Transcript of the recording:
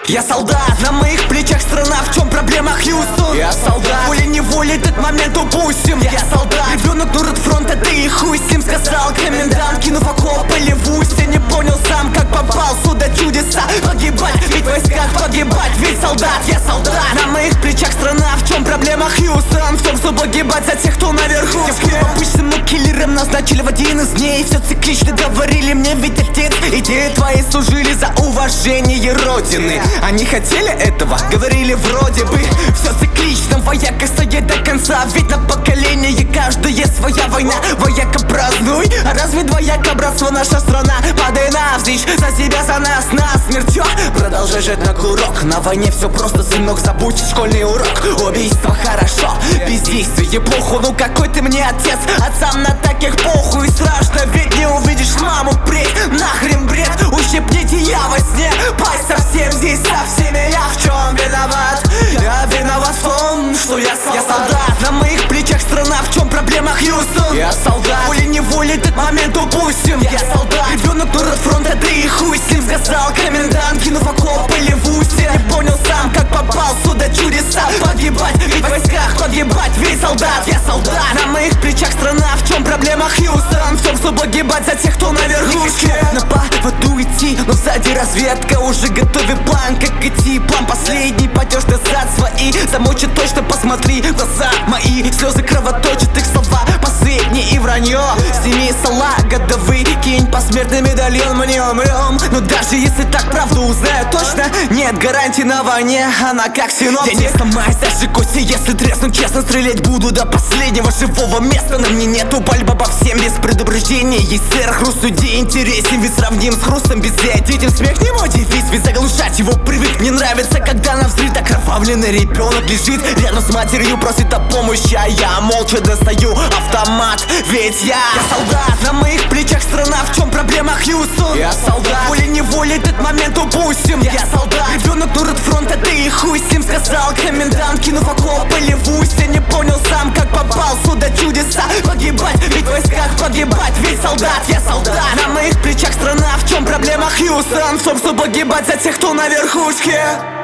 Я солдат, на моих плечах страна. В чем проблема, Хьюстон? Я солдат, волей-неволей этот момент упустим. Я солдат, ребенок нурит фронта, ты и хуй с ним. Сказал комендант, кинув окоп или в устье. Не понял сам, как попал сюда чудеса. Погибать, ведь в войсках погибать. Ведь солдат, я солдат, на моих плечах страна. В чем проблема, Хьюстон? В том, что погибать за тех, кто наверху. Обычным киллером назначили в один из дней. Все циклично говорили мне, ведь отец и деды твои служили за уважение Родины. Они хотели этого, говорили вроде бы. Все циклично, вояка стоит до конца. Ведь на поколение каждая своя война. Вояка празднуй, а разве двояко братство наша страна? Падай навзничь, за себя, за нас, насмерть. Продолжай жить на курок. На войне все просто, сынок, забудь школьный урок. Убийство хорошо, бездействие плохо. Ну какой ты мне отец, отцам на таких похуй. Страшно, ведь не увидишь маму впредь. Нахрен бред, ущипните я во сне. Пасть совсем здесь, со всеми я в чем виноват? Я виноват в том, что я солдат, на моих плечах страна. В чем проблема, Хьюстон? Я солдат, волей-неволей этот момент упустим. Я солдат, ребенок нурит фронта, ты и хуй с ним. Сказал комендант, кинув окоп или в устье. Не понял сам, как попал сюда чудеса. Погибать, ведь в войсках погибать. Ведь солдат, я солдат, на моих плечах страна. В чем проблема, Хьюстон? В том, что погибать за тех, кто наверху. На поводу идти, но сзади разведка. Уже готовит план, как идти. План последний, пойдешь назад свои. Замочит точно, посмотри в глаза мои. Слезы кровоточат, их слова последние и вранье. Сними салага, да выкинь посмертный медальон. Мы не умрем, но даже если так правду узнаю точно, нет гарантий на войне, она как синоптик. Я не сломаюсь даже кости, если тресну. Честно стрелять буду до последнего живого места. На мне нету пальба по всем без предупреждения. Есть сэр, хруст людей интересен, ведь сравним с хрустом без яиц. Детям смех не мой девиз, ведь заглушать его привык. Мне нравится, когда навзрыд окровавленный ребенок лежит рядом с матерью, просит о помощи, а я молча достаю автомат. Ведь я солдат, на моих плечах страна. В чем проблема, Хьюстон? Я солдат, волей-неволей этот момент упустим. Я солдат, ребенок нурит фронта, ты и хуй с ним. Сказал комендант, кинув окоп или в устье. Не понял сам, как попал сюда чудеса. Погибать, ведь в войсках погибать. Ведь солдат, я солдат, на моих плечах страна. В чем проблема, Хьюстон? В том, что погибать за тех, кто на верхушке.